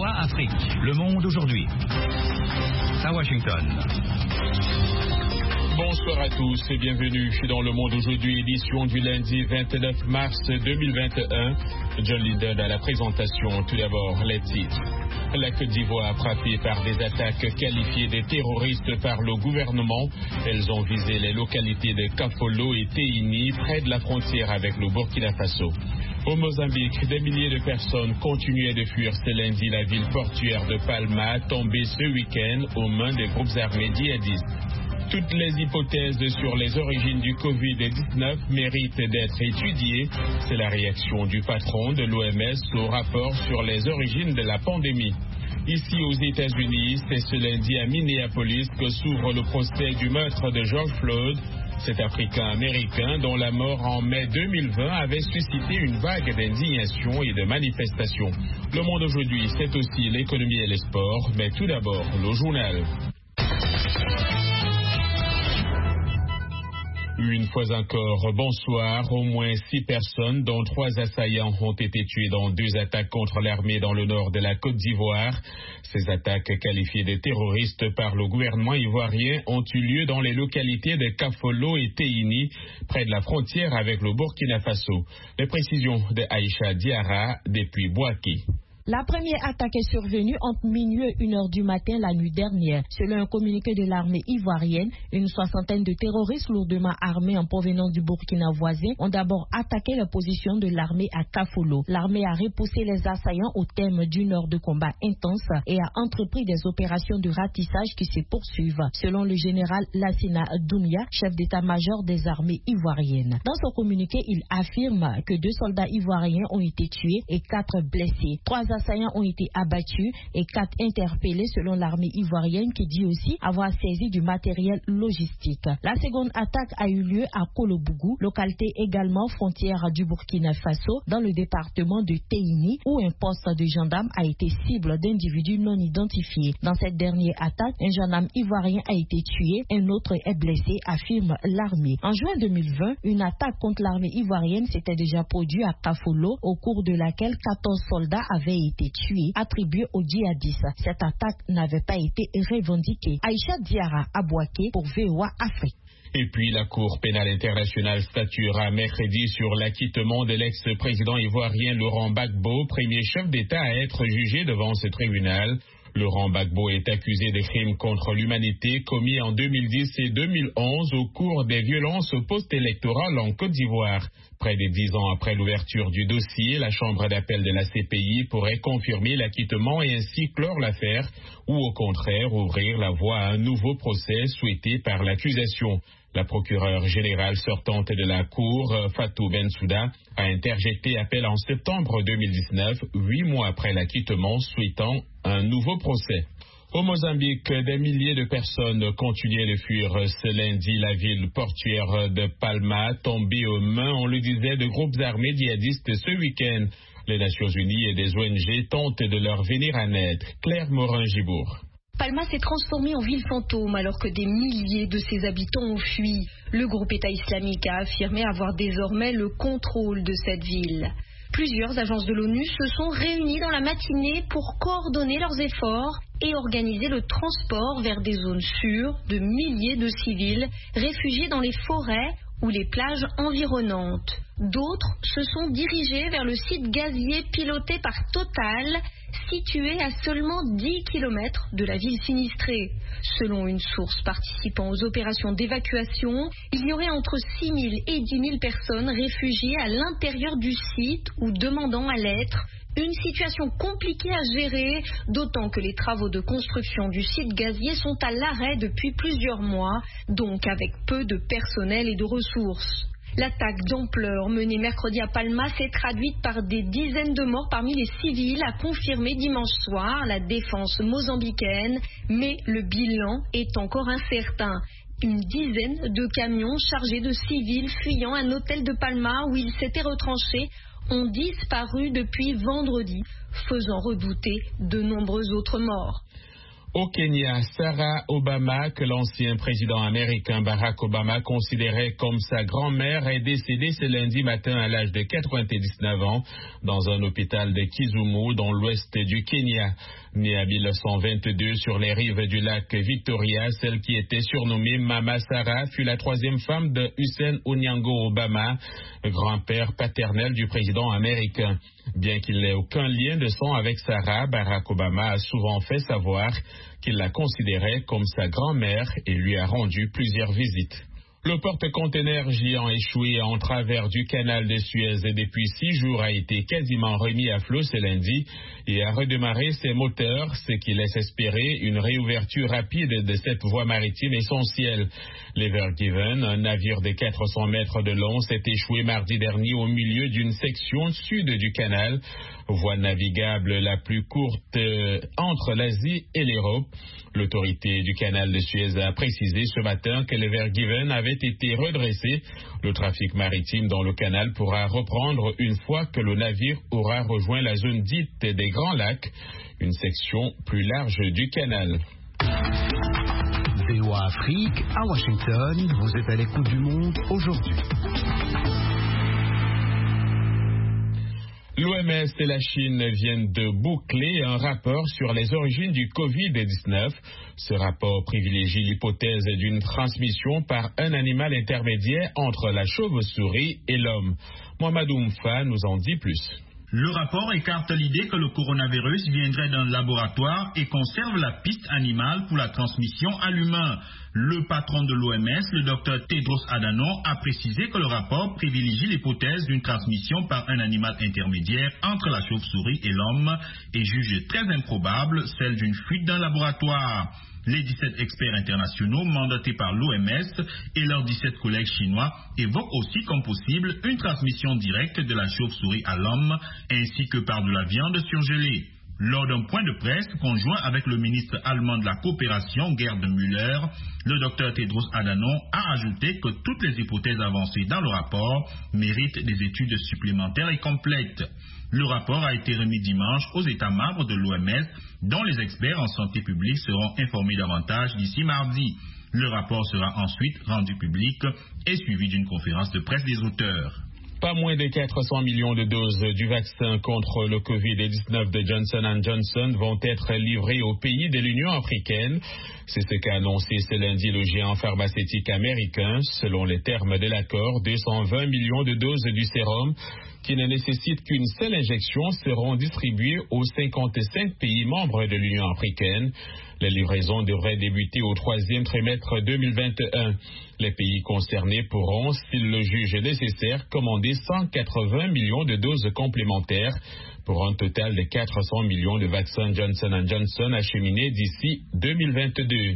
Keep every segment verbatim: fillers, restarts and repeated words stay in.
V O A Afrique, Le Monde aujourd'hui. À Washington. Bonsoir à tous et bienvenue dans Le Monde aujourd'hui, édition du lundi vingt-neuf mars deux mille vingt et un. John Linden à la présentation. Tout d'abord, les titres. La Côte d'Ivoire frappée par des attaques qualifiées de terroristes par le gouvernement. Elles ont visé les localités de Kafolo et Teini, près de la frontière avec le Burkina Faso. Au Mozambique, des milliers de personnes continuaient de fuir ce lundi la ville portuaire de Palma, tombée ce week-end aux mains des groupes armés djihadistes. Toutes les hypothèses sur les origines du covid dix-neuf méritent d'être étudiées. C'est la réaction du patron de l'O M S au rapport sur les origines de la pandémie. Ici aux États-Unis, c'est ce lundi à Minneapolis que s'ouvre le procès du meurtre de George Floyd, cet Africain-Américain dont la mort en mai deux mille vingt avait suscité une vague d'indignation et de manifestations. Le Monde aujourd'hui, c'est aussi l'économie et les sports, mais tout d'abord le journal. Une fois encore, bonsoir. Au moins six personnes, dont trois assaillants, ont été tués dans deux attaques contre l'armée dans le nord de la Côte d'Ivoire. Ces attaques, qualifiées de terroristes par le gouvernement ivoirien, ont eu lieu dans les localités de Kafolo et Teini, près de la frontière avec le Burkina Faso. Les précisions de Aïcha Diarra depuis Bouaké. La première attaque est survenue entre minuit et une heure du matin la nuit dernière. Selon un communiqué de l'armée ivoirienne, une soixantaine de terroristes lourdement armés en provenance du Burkina voisin ont d'abord attaqué la position de l'armée à Kafolo. L'armée a repoussé les assaillants au terme d'une heure de combat intense et a entrepris des opérations de ratissage qui se poursuivent, selon le général Lassina Doumbia, chef d'état-major des armées ivoiriennes. Dans son communiqué, il affirme que deux soldats ivoiriens ont été tués et quatre blessés. Trois assaillants ont été abattus et quatre interpellés selon l'armée ivoirienne qui dit aussi avoir saisi du matériel logistique. La seconde attaque a eu lieu à Kolobougou, localité également frontière du Burkina Faso, dans le département de Teini, où un poste de gendarme a été cible d'individus non identifiés. Dans cette dernière attaque, un gendarme ivoirien a été tué, un autre est blessé, affirme l'armée. En juin deux mille vingt, une attaque contre l'armée ivoirienne s'était déjà produite à Kafolo, au cours de laquelle quatorze soldats avaient été tués, attribués aux djihadistes. Cette attaque n'avait pas été revendiquée. Aïcha Diarra à Bouaké pour V O A Afrique. Et puis la Cour pénale internationale statuera mercredi sur l'acquittement de l'ex-président ivoirien Laurent Gbagbo, premier chef d'État à être jugé devant ce tribunal. Laurent Gbagbo est accusé de crimes contre l'humanité commis en deux mille dix et deux mille onze au cours des violences post-électorales en Côte d'Ivoire. Près de dix ans après l'ouverture du dossier, la chambre d'appel de la C P I pourrait confirmer l'acquittement et ainsi clore l'affaire ou au contraire ouvrir la voie à un nouveau procès souhaité par l'accusation. La procureure générale sortante de la Cour, Fatou Bensouda, a interjeté appel en septembre deux mille dix-neuf, huit mois après l'acquittement, souhaitant un nouveau procès. Au Mozambique, des milliers de personnes continuaient de fuir ce lundi la ville portuaire de Palma, tombée aux mains, on le disait, de groupes armés djihadistes ce week-end. Les Nations Unies et des O N G tentent de leur venir en aide. Claire Morin-Gibourg. Palma s'est transformée en ville fantôme alors que des milliers de ses habitants ont fui. Le groupe État islamique a affirmé avoir désormais le contrôle de cette ville. Plusieurs agences de l'ONU se sont réunies dans la matinée pour coordonner leurs efforts et organiser le transport vers des zones sûres de milliers de civils réfugiés dans les forêts ou les plages environnantes. D'autres se sont dirigés vers le site gazier piloté par Total, situé à seulement dix kilomètres de la ville sinistrée. Selon une source participant aux opérations d'évacuation, il y aurait entre six mille et dix mille personnes réfugiées à l'intérieur du site ou demandant à l'être. Une situation compliquée à gérer, d'autant que les travaux de construction du site gazier sont à l'arrêt depuis plusieurs mois, donc avec peu de personnel et de ressources. L'attaque d'ampleur menée mercredi à Palma s'est traduite par des dizaines de morts parmi les civils, a confirmé dimanche soir la défense mozambicaine, mais le bilan est encore incertain. Une dizaine de camions chargés de civils fuyant un hôtel de Palma où ils s'étaient retranchés ont disparu depuis vendredi, faisant redouter de nombreux autres morts. Au Kenya, Sarah Obama, que l'ancien président américain Barack Obama considérait comme sa grand-mère, est décédée ce lundi matin à l'âge de quatre-vingt-dix-neuf ans dans un hôpital de Kisumu, dans l'ouest du Kenya. Née en mille neuf cent vingt-deux sur les rives du lac Victoria, celle qui était surnommée Mama Sarah fut la troisième femme de Hussein Onyango Obama, grand-père paternel du président américain. Bien qu'il n'ait aucun lien de sang avec Sarah, Barack Obama a souvent fait savoir qu'il la considérait comme sa grand-mère et lui a rendu plusieurs visites. Le porte-conteneur géant échoué en travers du canal de Suez depuis six jours a été quasiment remis à flot ce lundi et a redémarré ses moteurs, ce qui laisse espérer une réouverture rapide de cette voie maritime essentielle. L'Ever Given, un navire de quatre cents mètres de long, s'est échoué mardi dernier au milieu d'une section sud du canal, voie navigable la plus courte euh, entre l'Asie et l'Europe. L'autorité du canal de Suez a précisé ce matin que l'Ever Given avait été redressé. Le trafic maritime dans le canal pourra reprendre une fois que le navire aura rejoint la zone dite des Grands Lacs, une section plus large du canal. V O A Afrique, à Washington, vous êtes à l'écoute du monde aujourd'hui. L'O M S et la Chine viennent de boucler un rapport sur les origines du covid dix-neuf. Ce rapport privilégie l'hypothèse d'une transmission par un animal intermédiaire entre la chauve-souris et l'homme. Mohamed Oumfa nous en dit plus. Le rapport écarte l'idée que le coronavirus viendrait d'un laboratoire et conserve la piste animale pour la transmission à l'humain. Le patron de l'O M S, le docteur Tedros Adhanom, a précisé que le rapport privilégie l'hypothèse d'une transmission par un animal intermédiaire entre la chauve-souris et l'homme et juge très improbable celle d'une fuite d'un laboratoire. Les dix-sept experts internationaux mandatés par l'O M S et leurs dix-sept collègues chinois évoquent aussi comme possible une transmission directe de la chauve-souris à l'homme ainsi que par de la viande surgelée. Lors d'un point de presse conjoint avec le ministre allemand de la coopération, Gerd Müller, le docteur Tedros Adhanom a ajouté que toutes les hypothèses avancées dans le rapport méritent des études supplémentaires et complètes. Le rapport a été remis dimanche aux États membres de l'O M S, dont les experts en santé publique seront informés davantage d'ici mardi. Le rapport sera ensuite rendu public et suivi d'une conférence de presse des auteurs. Pas moins de quatre cents millions de doses du vaccin contre le covid dix-neuf de Johnson and Johnson vont être livrées aux pays de l'Union africaine. C'est ce qu'a annoncé ce lundi le géant pharmaceutique américain. Selon les termes de l'accord, deux cent vingt millions de doses du sérum qui ne nécessitent qu'une seule injection seront distribuées aux cinquante-cinq pays membres de l'Union africaine. Les livraisons devraient débuter au troisième trimestre deux mille vingt et un. Les pays concernés pourront, s'ils le jugent nécessaire, commander cent quatre-vingts millions de doses complémentaires pour un total de quatre cents millions de vaccins Johnson and Johnson acheminés d'ici deux mille vingt-deux.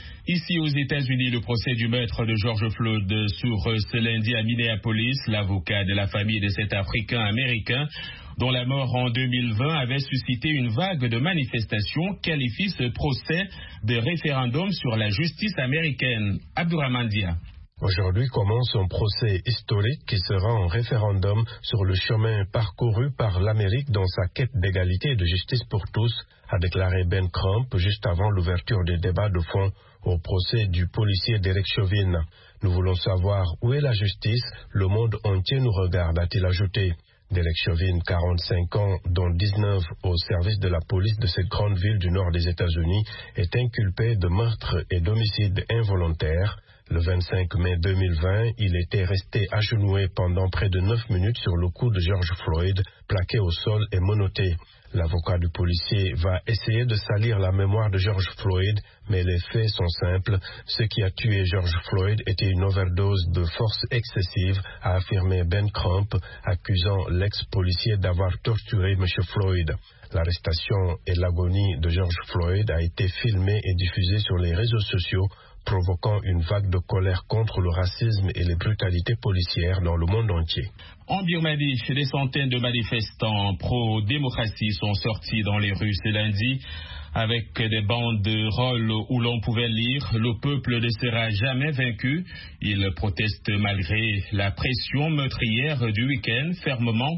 Ici aux États-Unis, le procès du meurtre de George Floyd s'ouvre ce lundi à Minneapolis. L'avocat de la famille de cet Africain américain, dont la mort en deux mille vingt avait suscité une vague de manifestations, qualifie ce procès de référendum sur la justice américaine. Abdourahmane Dia. Aujourd'hui commence un procès historique qui sera un référendum sur le chemin parcouru par l'Amérique dans sa quête d'égalité et de justice pour tous, a déclaré Ben Crump juste avant l'ouverture des débats de fond au procès du policier Derek Chauvin. Nous voulons savoir où est la justice, le monde entier nous regarde, a-t-il ajouté. Derek Chauvin, quarante-cinq ans, dont dix-neuf au service de la police de cette grande ville du nord des États-Unis, est inculpé de meurtre et d'homicide involontaire. Le vingt-cinq mai deux mille vingt, il était resté agenouillé pendant près de neuf minutes sur le cou de George Floyd, plaqué au sol et menotté. L'avocat du policier va essayer de salir la mémoire de George Floyd, mais les faits sont simples. Ce qui a tué George Floyd était une overdose de force excessive, a affirmé Ben Crump, accusant l'ex-policier d'avoir torturé M. Floyd. L'arrestation et l'agonie de George Floyd a été filmée et diffusée sur les réseaux sociaux, provoquant une vague de colère contre le racisme et les brutalités policières dans le monde entier. En Birmanie, des centaines de manifestants pro-démocratie sont sortis dans les rues ce lundi avec des banderoles où l'on pouvait lire « Le peuple ne sera jamais vaincu ». Ils protestent malgré la pression meurtrière du week-end, fermement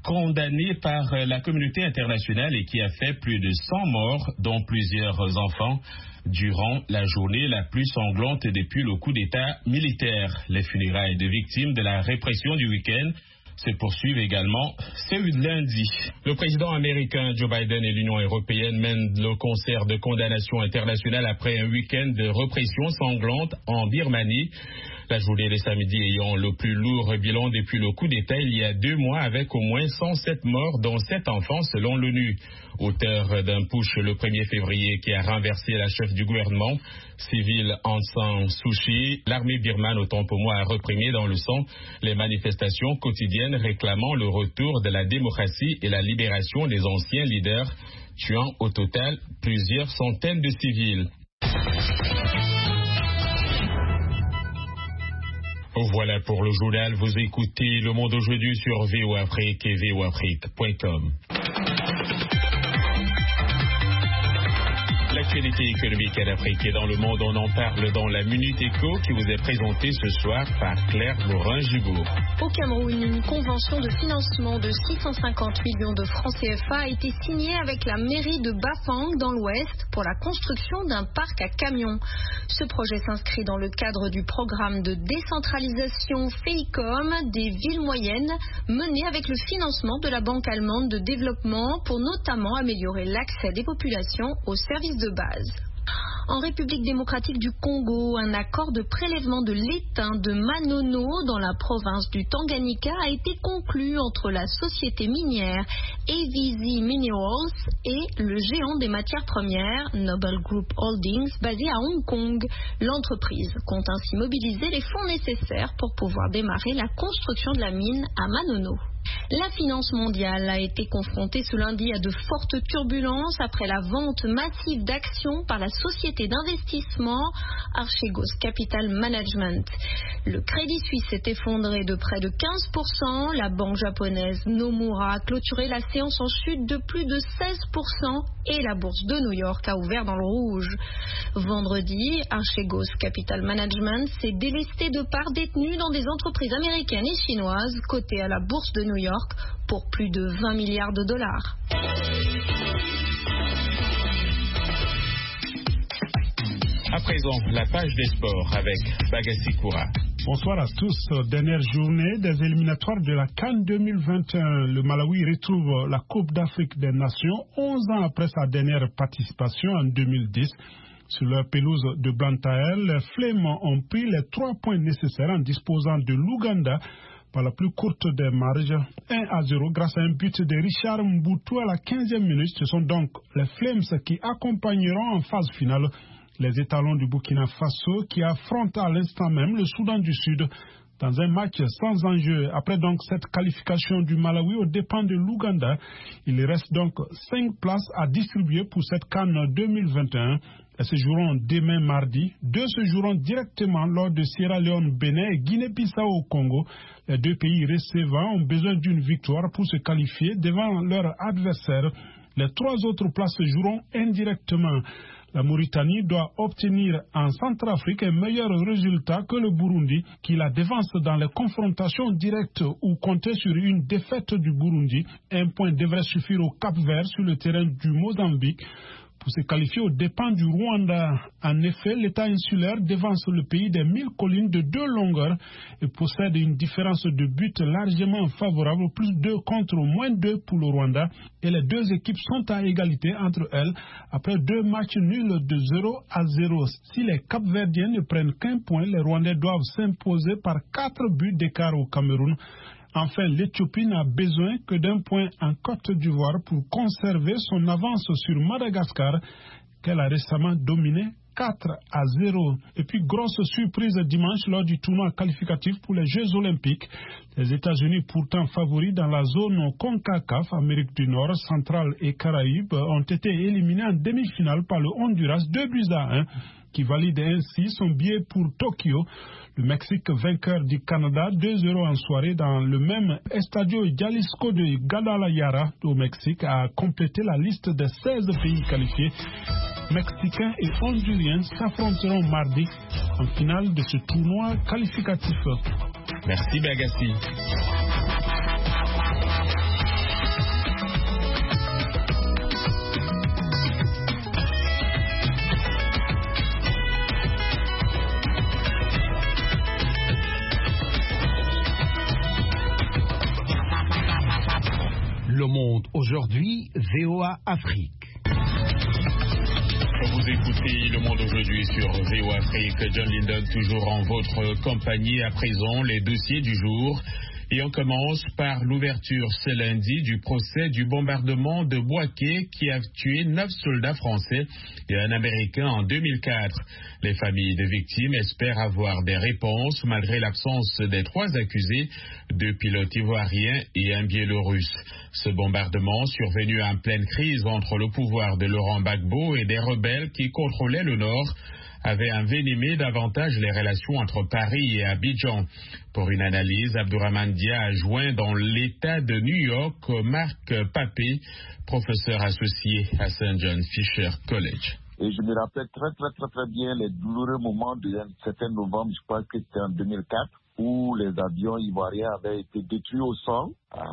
condamné par la communauté internationale et qui a fait plus de cent morts, dont plusieurs enfants, durant la journée la plus sanglante depuis le coup d'État militaire. Les funérailles de victimes de la répression du week-end se poursuivent également ce lundi. Le président américain Joe Biden et l'Union européenne mènent le concert de condamnation internationale après un week-end de répression sanglante en Birmanie. La journée de samedi ayant le plus lourd bilan depuis le coup d'État il y a deux mois avec au moins cent sept morts dont sept enfants selon l'ONU. Auteur d'un putsch le premier février qui a renversé la chef du gouvernement civil Aung San Suu Kyi, l'armée birmane autant pour moi a reprimé dans le sang les manifestations quotidiennes réclamant le retour de la démocratie et la libération des anciens leaders, tuant au total plusieurs centaines de civils. Voilà pour le journal. Vous écoutez Le Monde aujourd'hui sur V O Afrique et V O Afrique point com. L'actualité économique en Afrique et dans le monde, on en parle dans la Minute Éco qui vous est présentée ce soir par Claire Morin-Jubour. Au Cameroun, une convention de financement de six cent cinquante millions de francs C F A a été signée avec la mairie de Bafang dans l'Ouest pour la construction d'un parc à camions. Ce projet s'inscrit dans le cadre du programme de décentralisation FEICOM des villes moyennes mené avec le financement de la Banque allemande de développement pour notamment améliorer l'accès des populations aux services de base. En République démocratique du Congo, un accord de prélèvement de l'étain de Manono dans la province du Tanganyika a été conclu entre la société minière A V Z Minerals et le géant des matières premières Noble Group Holdings basé à Hong Kong. L'entreprise compte ainsi mobiliser les fonds nécessaires pour pouvoir démarrer la construction de la mine à Manono. La finance mondiale a été confrontée ce lundi à de fortes turbulences après la vente massive d'actions par la société d'investissement Archegos Capital Management. Le Crédit Suisse s'est effondré de près de quinze pour cent. La banque japonaise Nomura a clôturé la séance en chute de plus de seize pour cent et la bourse de New York a ouvert dans le rouge. Vendredi, Archegos Capital Management s'est délesté de parts détenues dans des entreprises américaines et chinoises cotées à la bourse de New York pour plus de vingt milliards de dollars. À présent, la page des sports avec Bagassi Koura. Bonsoir à tous. Dernière journée des éliminatoires de la CAN deux mille vingt et un. Le Malawi retrouve la Coupe d'Afrique des Nations onze ans après sa dernière participation en deux mille dix. Sur leur pelouse de Blantyre, les Flames ont pris les trois points nécessaires en disposant de l'Ouganda par la plus courte des marges, un à zéro grâce à un but de Richard Mboutou à la quinzième minute. Ce sont donc les Flames qui accompagneront en phase finale les étalons du Burkina Faso qui affrontent à l'instant même le Soudan du Sud dans un match sans enjeu. Après donc cette qualification du Malawi aux dépens de l'Ouganda, il reste donc cinq places à distribuer pour cette CAN deux mille vingt et un. Elles se joueront demain mardi. Deux se joueront directement lors de Sierra Leone, Bénin et Guinée-Bissau au Congo. Les deux pays recevant ont besoin d'une victoire pour se qualifier devant leur adversaire. Les trois autres places se joueront indirectement. La Mauritanie doit obtenir en Centrafrique un meilleur résultat que le Burundi, qui la devance dans les confrontations directes ou compter sur une défaite du Burundi. Un point devrait suffire au Cap-Vert sur le terrain du Mozambique pour se qualifier aux dépens du Rwanda. En effet, l'État insulaire devance le pays des mille collines de deux longueurs et possède une différence de but largement favorable, plus deux contre moins deux pour le Rwanda. Et les deux équipes sont à égalité entre elles après deux matchs nuls de zéro à zéro. Si les Cap-Verdiens ne prennent qu'un point, les Rwandais doivent s'imposer par quatre buts d'écart au Cameroun. Enfin, l'Éthiopie n'a besoin que d'un point en Côte d'Ivoire pour conserver son avance sur Madagascar, qu'elle a récemment dominé quatre à zéro. Et puis, grosse surprise dimanche lors du tournoi qualificatif pour les Jeux Olympiques. Les États-Unis, pourtant favoris dans la zone CONCACAF, Amérique du Nord, Centrale et Caraïbes, ont été éliminés en demi-finale par le Honduras deux buts à un, qui valide ainsi son billet pour Tokyo. Le Mexique, vainqueur du Canada, deux zéro en soirée dans le même Estadio Jalisco de Guadalajara au Mexique, a complété la liste des seize pays qualifiés. Mexicains et Honduriens s'affronteront mardi en finale de ce tournoi qualificatif. Merci Bagassi. Le Monde aujourd'hui, V O A Afrique. Vous écoutez Le Monde aujourd'hui sur V O A Afrique. John Linden toujours en votre compagnie. À présent, les dossiers du jour. Et on commence par l'ouverture ce lundi du procès du bombardement de Bouaké qui a tué neuf soldats français et un Américain en deux mille quatre. Les familles des victimes espèrent avoir des réponses malgré l'absence des trois accusés, deux pilotes ivoiriens et un Biélorusse. Ce bombardement, survenu en pleine crise entre le pouvoir de Laurent Gbagbo et des rebelles qui contrôlaient le nord, avait envenimé davantage les relations entre Paris et Abidjan. Pour une analyse, Abdourahmane Dia a joint dans l'État de New York Marc Papé, professeur associé à Saint John Fisher College. Et je me rappelle très très très très bien les douloureux moments du sept novembre, je crois que c'était en deux mille quatre, où les avions ivoiriens avaient été détruits au sol à,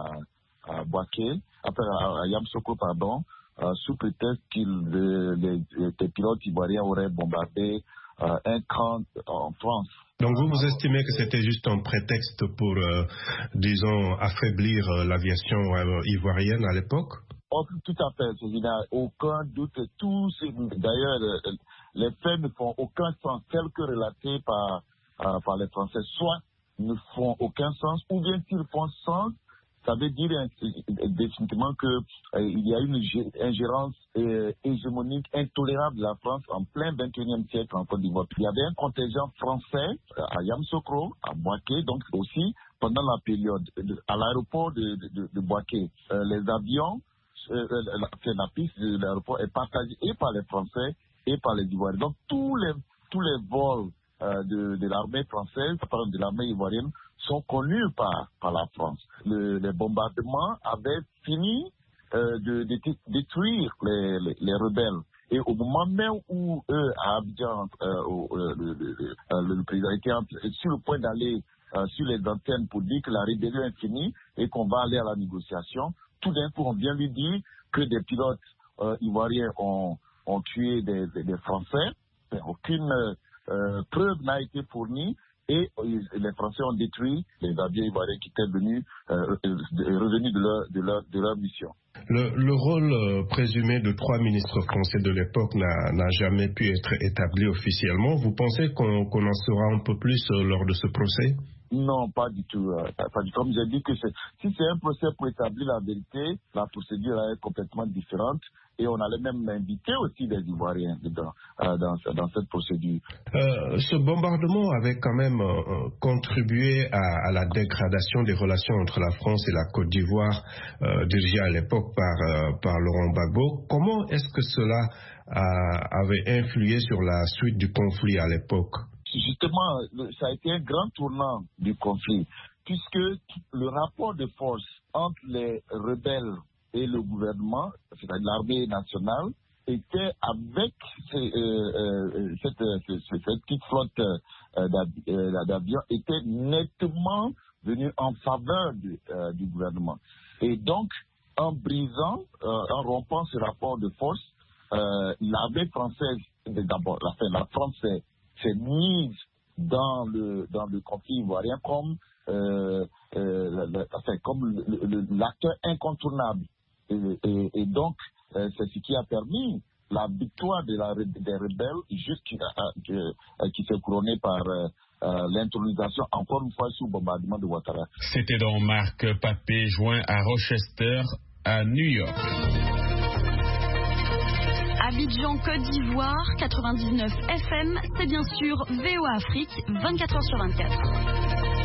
à Bouaké, après à, à Yamoussoukro, pardon, Euh, sous prétexte que les, les, les pilotes ivoiriens auraient bombardé euh, un camp en France. Donc vous, vous estimez que c'était juste un prétexte pour, euh, disons, affaiblir euh, l'aviation euh, ivoirienne à l'époque? Oh, tout à fait, il n'y a aucun doute. Tous, d'ailleurs, les faits ne font aucun sens, tels que relatés par, euh, par les Français. Soit ne font aucun sens, ou bien s'ils font sens, ça veut dire définitivement qu'il euh, y a une ingérence euh, hégémonique intolérable de la France en plein vingt et unième siècle en Côte d'Ivoire. Il y avait un contingent français à Yamoussoukro, à Bouaké, donc aussi pendant la période, à l'aéroport de, de, de Bouaké. Euh, les avions, euh, la, la piste de l'aéroport est partagée et par les Français et par les Ivoiriens. Donc tous les, tous les vols euh, de, de l'armée française, pardon, de l'armée ivoirienne, sont connus par, par la France. Le, les bombardements avaient fini euh, de, de, de détruire les, les, les rebelles. Et au moment même où eux, à Abidjan, euh, euh, le, le, le, le président était sur le point d'aller euh, sur les antennes pour dire que la rébellion est finie et qu'on va aller à la négociation, tout d'un coup on vient lui dire que des pilotes euh, ivoiriens ont, ont tué des, des, des Français. Aucune euh, preuve n'a été fournie. Et les Français ont détruit les avions ivoiriens qui étaient venus, euh, revenus de leur, de leur, de leur mission. Le, le rôle euh, présumé de trois ministres français de l'époque n'a, n'a jamais pu être établi officiellement. Vous pensez qu'on, qu'on en saura un peu plus euh, lors de ce procès? Non, pas du tout. Euh, pas du tout. Comme j'ai dit, que c'est, si c'est un procès pour établir la vérité, la procédure est complètement différente. Et on allait même inviter aussi des Ivoiriens dans, euh, dans, dans cette procédure. Euh, ce bombardement avait quand même euh, contribué à, à la dégradation des relations entre la France et la Côte d'Ivoire, euh, dirigée à l'époque par, euh, par Laurent Gbagbo. Comment est-ce que cela a, avait influé sur la suite du conflit à l'époque? Justement, ça a été un grand tournant du conflit, puisque le rapport de force entre les rebelles et le gouvernement, c'est-à-dire l'armée nationale, était avec ces, euh, euh, cette, cette, cette petite flotte euh, d'avions, était nettement venue en faveur du, euh, du gouvernement. Et donc, en brisant, euh, en rompant ce rapport de force, euh, l'armée française, d'abord, la, la France s'est, s'est mise dans le, dans le conflit ivoirien comme, euh, euh, le, enfin, comme le, le, l'acteur incontournable. Et, et, et donc, euh, c'est ce qui a permis la victoire de la, des rebelles, juste qui, euh, qui s'est couronnée par euh, euh, l'intronisation, encore une fois, sous bombardement de Ouattara. C'était donc Marc Papé, joint à Rochester, à New York. Abidjan, Côte d'Ivoire, quatre-vingt-dix-neuf F M, c'est bien sûr V O A Afrique, vingt-quatre heures sur vingt-quatre.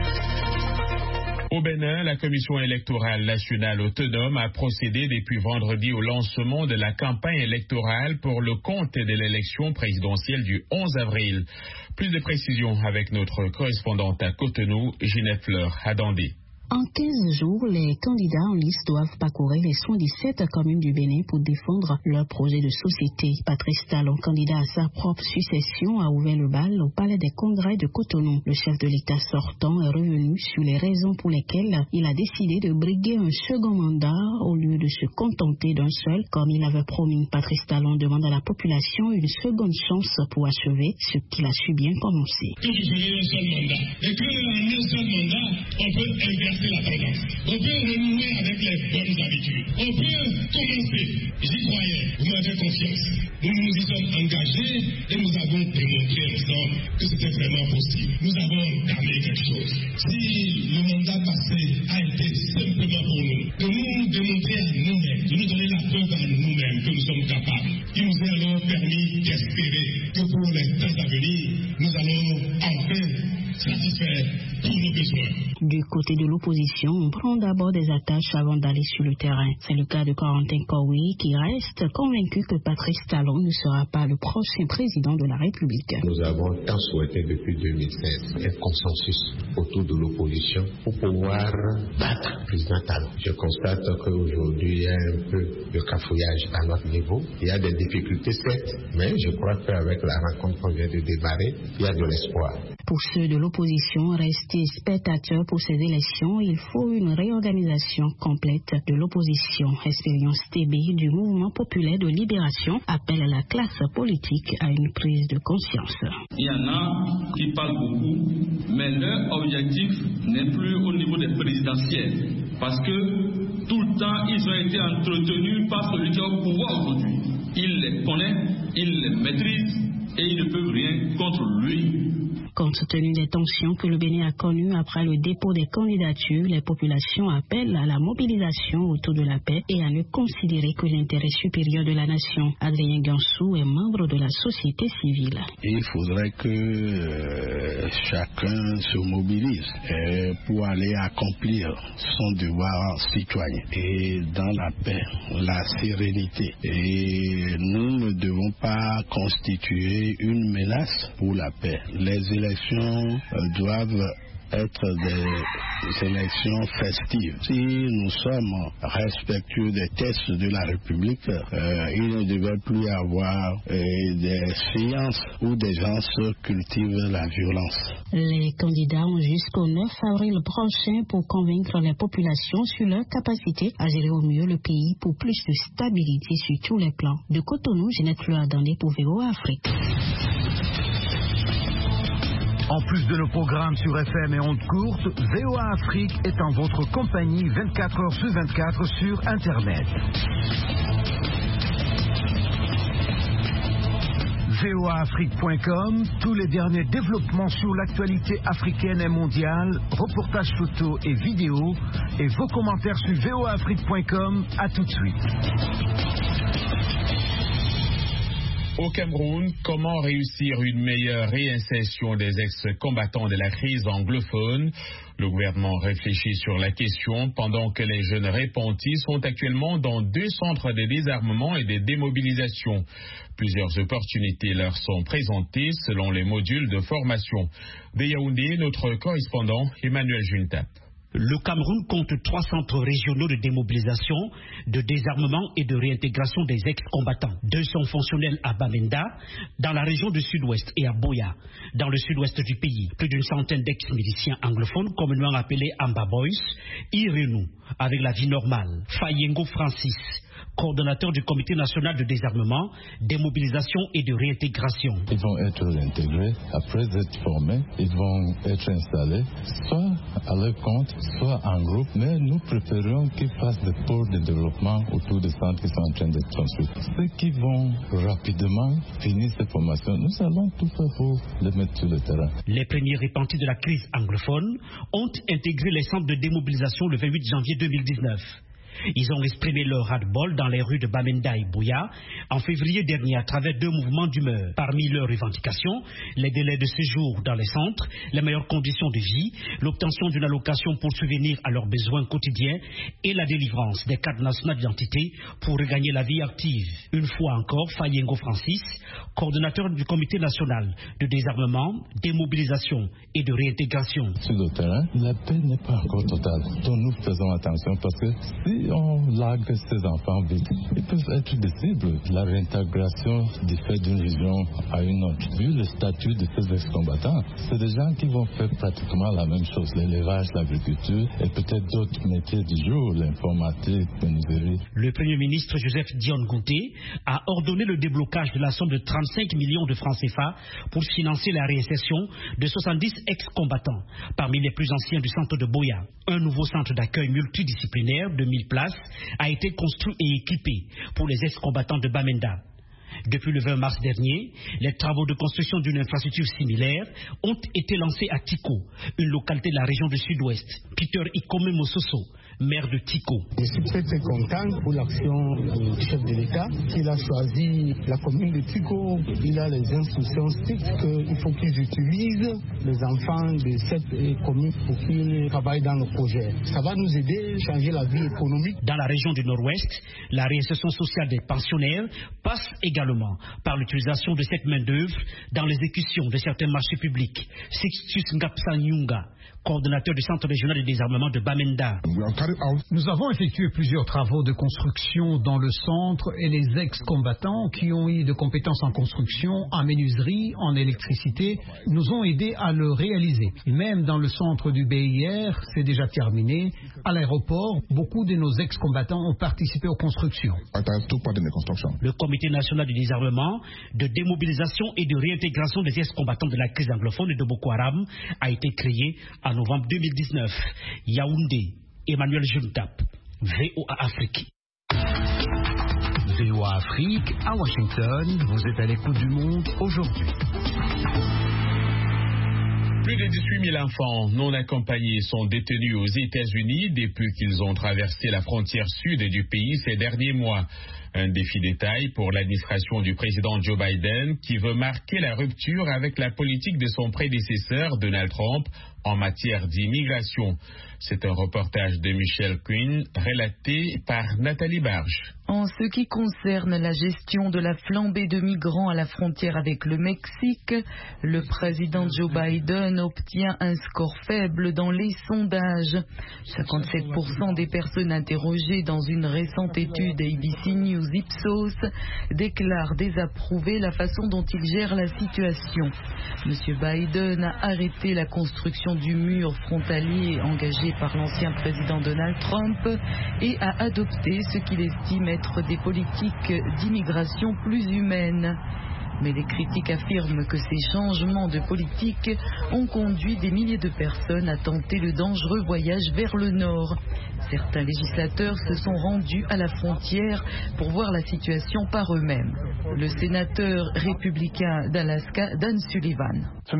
Au Bénin, la Commission électorale nationale autonome a procédé depuis vendredi au lancement de la campagne électorale pour le compte de l'élection présidentielle du onze avril. Plus de précisions avec notre correspondante à Cotonou, Ginette Fleur Adandé. En quinze jours, les candidats en liste doivent parcourir les soixante-dix-sept communes du Bénin pour défendre leur projet de société. Patrice Talon, candidat à sa propre succession, a ouvert le bal au Palais des Congrès de Cotonou. Le chef de l'État sortant est revenu sur les raisons pour lesquelles il a décidé de briguer un second mandat au lieu de se contenter d'un seul, comme il avait promis. Patrice Talon demande à la population une seconde chance pour achever ce qu'il a su bien commencer. Quand vous prenez un seul mandat, et qu'en un seul mandat, on peut inverser inverser la tendance. On peut renouer avec les bonnes habitudes. On peut commencer. J'y croyais. Vous m'avez confiance. Nous nous y sommes engagés et nous avons démontré ensemble que c'était vraiment possible. Nous avons entamé quelque chose. Si le mandat passé a été simplement pour nous, de nous démontrer à nous-mêmes, de nous donner la preuve à nous-mêmes que nous sommes capables, il nous a alors permis d'espérer que pour les temps à venir, nous allons enfin satisfaire tous nos besoins. Du côté de l'opposition, on prend d'abord des attaches avant d'aller sur le terrain. C'est le cas de Corentin Kowi qui reste convaincu que Patrice Talon ne sera pas le prochain président de la République. Nous avons tant souhaité depuis deux mille seize un consensus autour de l'opposition pour pouvoir battre le président Talon. Je constate qu'aujourd'hui il y a un peu de cafouillage à notre niveau. Il y a des difficultés certes, mais je crois qu'avec la rencontre qu'on vient de démarrer, il y a de l'espoir. Pour ceux de l'opposition restés spectateurs pour ces élections, il faut une réorganisation complète de l'opposition. Expérience T B du mouvement populaire de libération appelle la classe politique à une prise de conscience. Il y en a qui parlent beaucoup, mais leur objectif n'est plus au niveau des présidentielles, parce que tout le temps ils ont été entretenus par celui qui est au pouvoir aujourd'hui. Il les connaît, il les maîtrise et ils ne peuvent rien contre lui. Compte tenu des tensions que le Bénin a connues après le dépôt des candidatures, les populations appellent à la mobilisation autour de la paix et à ne considérer que l'intérêt supérieur de la nation. Adrien Gansou est membre de la société civile. Il faudrait que euh, chacun se mobilise euh, pour aller accomplir son devoir citoyen et dans la paix, la sérénité. Et nous ne devons pas constituer une menace pour la paix. Les élections doivent être des élections festives. Si nous sommes respectueux des textes de la République, euh, il ne devait plus y avoir euh, des séances où des gens se cultivent la violence. Les candidats ont jusqu'au neuf avril prochain pour convaincre les populations sur leur capacité à gérer au mieux le pays pour plus de stabilité sur tous les plans. De Cotonou, Jeannette Loardandé pour V O A Afrique. En plus de nos programmes sur F M et ondes courtes, V O A Afrique est en votre compagnie vingt-quatre heures sur vingt-quatre sur Internet. V O A Afrique point com, tous les derniers développements sur l'actualité africaine et mondiale, reportages photos et vidéos, et vos commentaires sur V O A Afrique point com. À tout de suite. Au Cameroun, comment réussir une meilleure réinsertion des ex-combattants de la crise anglophone? Le gouvernement réfléchit sur la question pendant que les jeunes repentis sont actuellement dans deux centres de désarmement et de démobilisation. Plusieurs opportunités leur sont présentées selon les modules de formation. De Yaoundé, notre correspondant Emmanuel Juntap. Le Cameroun compte trois centres régionaux de démobilisation, de désarmement et de réintégration des ex-combattants. Deux sont fonctionnels à Bamenda, dans la région du sud-ouest, et à Boya, dans le sud-ouest du pays. Plus d'une centaine d'ex-miliciens anglophones, communément appelés Amba Boys, y renouent avec la vie normale. Fayengo Francis, coordonnateur du Comité national de désarmement, démobilisation et de réintégration. Ils vont être réintégrés. Après être formés, ils vont être installés, soit à leur compte, soit en groupe. Mais nous préférons qu'ils fassent des pôles de développement autour des centres qui sont en train d'être construits. Ceux qui vont rapidement finir cette formation, nous allons tout faire pour les mettre sur le terrain. Les premiers repentis de la crise anglophone ont intégré les centres de démobilisation le vingt-huit janvier deux mille dix-neuf. Ils ont exprimé leur ras-le-bol dans les rues de Bamenda et Bouya en février dernier à travers deux mouvements d'humeur. Parmi leurs revendications, les délais de séjour dans les centres, les meilleures conditions de vie, l'obtention d'une allocation pour subvenir à leurs besoins quotidiens et la délivrance des cartes nationales d'identité pour regagner la vie active. Une fois encore, Fayengo Francis, coordonnateur du Comité national de désarmement, démobilisation et de réintégration. Sur le terrain, la paix n'est pas encore totale. Donc nous faisons attention parce que si on largue ces enfants vite, ils peuvent être des cibles. La réintégration diffère d'une région à une autre. Vu le statut de ces ex-combattants, c'est des gens qui vont faire pratiquement la même chose, l'élevage, l'agriculture et peut-être d'autres métiers du jour, l'informatique, le menuiserie. Le Premier ministre Joseph Dion Gounté a ordonné le déblocage de la somme de trente-cinq millions de francs C F A pour financer la réinsertion de soixante-dix ex-combattants, parmi les plus anciens du centre de Boya. Un nouveau centre d'accueil multidisciplinaire de mille places a été construit et équipé pour les ex-combattants de Bamenda. Depuis le vingt mars dernier, les travaux de construction d'une infrastructure similaire ont été lancés à Tiko, une localité de la région du Sud-Ouest. Peter Ikome Mososo, maire de Tiko. Je suis très très content pour l'action du chef de l'État qu'il a choisi la commune de Tiko. Il a les instructions strictes qu'il faut qu'ils utilisent les enfants de cette commune pour qu'ils travaillent dans le projet. Ça va nous aider à changer la vie économique. Dans la région du Nord-Ouest, la réinsertion sociale des pensionnaires passe également par l'utilisation de cette main-d'œuvre dans l'exécution de certains marchés publics. Sixtus Ngapsa Nyunga, coordonnateur du Centre régional de désarmement de Bamenda. Nous avons effectué plusieurs travaux de construction dans le centre et les ex-combattants qui ont eu de compétences en construction, en menuiserie, en électricité, nous ont aidés à le réaliser. Et même dans le centre du B I R, c'est déjà terminé. À l'aéroport, beaucoup de nos ex-combattants ont participé aux constructions. Le Comité national du désarmement, de démobilisation et de réintégration des ex-combattants de la crise anglophone et de Boko Haram a été créé en novembre deux mille dix-neuf. Yaoundé, Emmanuel Juntap, V O A Afrique. V O A Afrique, à Washington, vous êtes à l'écoute du monde aujourd'hui. Plus de dix-huit mille enfants non accompagnés sont détenus aux États-Unis depuis qu'ils ont traversé la frontière sud du pays ces derniers mois. Un défi de taille pour l'administration du président Joe Biden qui veut marquer la rupture avec la politique de son prédécesseur Donald Trump en matière d'immigration. C'est un reportage de Michelle Quinn relaté par Nathalie Barge. En ce qui concerne la gestion de la flambée de migrants à la frontière avec le Mexique, le président Joe Biden obtient un score faible dans les sondages. cinquante-sept pour cent des personnes interrogées dans une récente étude A B C News Ipsos déclarent désapprouver la façon dont il gère la situation. Monsieur Biden a arrêté la construction du mur frontalier engagé par l'ancien président Donald Trump et a adopté ce qu'il estime être des politiques d'immigration plus humaines. Mais les critiques affirment que ces changements de politique ont conduit des milliers de personnes à tenter le dangereux voyage vers le nord. Certains législateurs se sont rendus à la frontière pour voir la situation par eux-mêmes. Le sénateur républicain d'Alaska, Dan Sullivan. Pour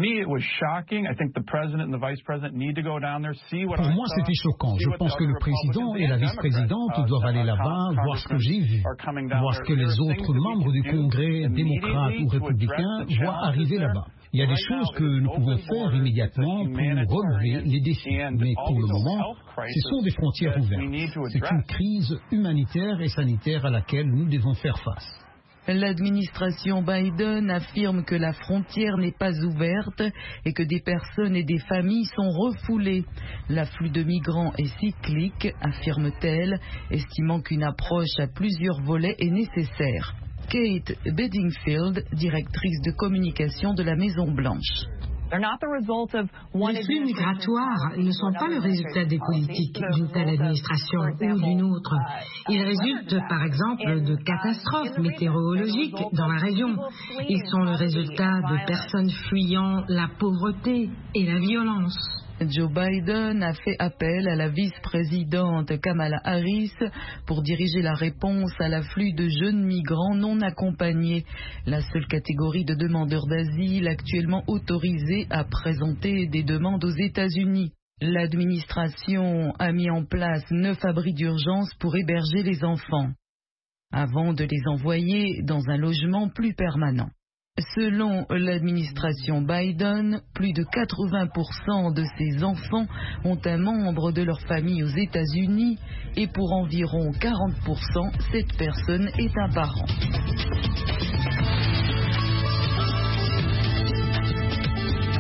moi, c'était choquant. Je pense que le président et la vice-présidente doivent aller là-bas, voir ce que j'ai vu, voir ce que les autres membres du Congrès, démocrates ou républicains, voient arriver là-bas. Il y a des choses que nous pouvons faire immédiatement pour relever les défis. Mais pour le moment, ce sont des frontières ouvertes. C'est une crise humanitaire et sanitaire à laquelle nous devons faire face. L'administration Biden affirme que la frontière n'est pas ouverte et que des personnes et des familles sont refoulées. L'afflux de migrants est cyclique, affirme-t-elle, estimant qu'une approche à plusieurs volets est nécessaire. Kate Bedingfield, directrice de communication de la Maison-Blanche. Les flux migratoires ne sont pas le résultat des politiques d'une telle administration ou d'une autre. Ils résultent par exemple de catastrophes météorologiques dans la région. Ils sont le résultat de personnes fuyant la pauvreté et la violence. Joe Biden a fait appel à la vice-présidente Kamala Harris pour diriger la réponse à l'afflux de jeunes migrants non accompagnés, la seule catégorie de demandeurs d'asile actuellement autorisée à présenter des demandes aux États-Unis. L'administration a mis en place neuf abris d'urgence pour héberger les enfants, avant de les envoyer dans un logement plus permanent. Selon l'administration Biden, plus de quatre-vingts pour cent de ces enfants ont un membre de leur famille aux États-Unis et pour environ quarante pour cent, cette personne est un parent. Et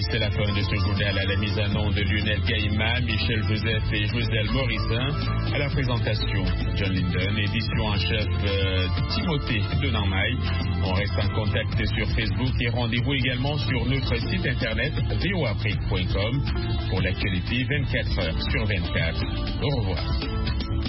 c'est la fin de ce journal. À la mise en onde de Lionel Gaïma, Michel Joseph et Joselle Morissin. À la présentation, John Linden. Édition en chef euh, Timothée Denamay. On reste en contact sur Facebook et rendez-vous également sur notre site internet v o afrique point com pour l'actualité vingt-quatre heures sur vingt-quatre. Au revoir.